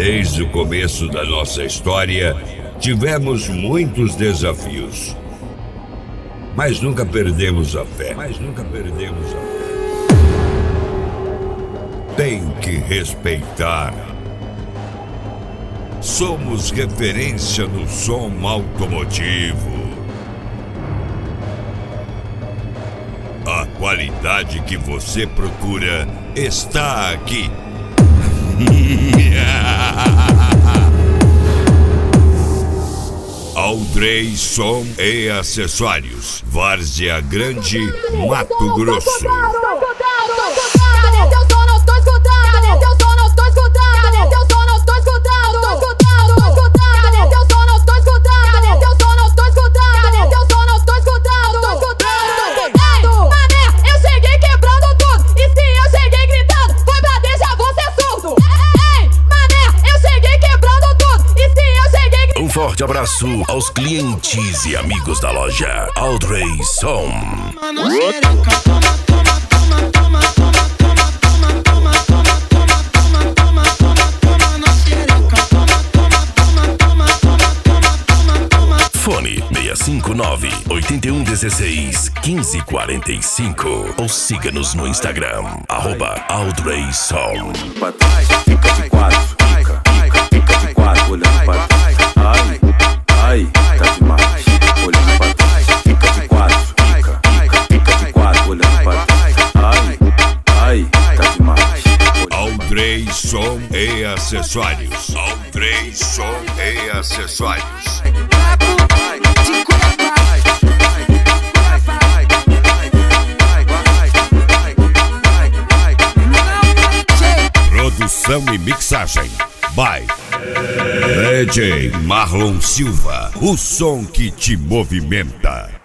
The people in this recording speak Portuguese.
Desde o começo da nossa história, tivemos muitos desafios. Mas nunca perdemos a fé. Tem que respeitar. Somos referência no som automotivo. A qualidade que você procura está aqui. Aldrey Som e Acessórios, Várzea Grande, Mato Grosso. Cadê teu som? Não tô escutando. Cadê teu som? Não tô escutando. Cadê teu som? Não tô escutando. Cadê teu som? Não tô escutando. Cadê teu som? Não tô escutando. Cadê teu som? Não tô escutando. Ei, mané, eu cheguei quebrando tudo. E se eu cheguei gritando, foi pra deixar você surdo. Ei, mané, eu cheguei quebrando tudo. E se eu cheguei gritando. Um forte abraço aos clientes e amigos da loja Aldrey Som. Fone 659-8116-1545 ou siga-nos no Instagram, @Aldrey Som. Fica de quatro, fica de quatro, olhando pra trás. Ai, tá demais, olhando pra trás. Fica de quatro, fica de quatro, olhando pra trás. Ai, tá demais. Aldrey Som e Acessórios. Aldrey Som e Acessórios. Produção e mixagem by DJ Marlon Silva, o som que te movimenta.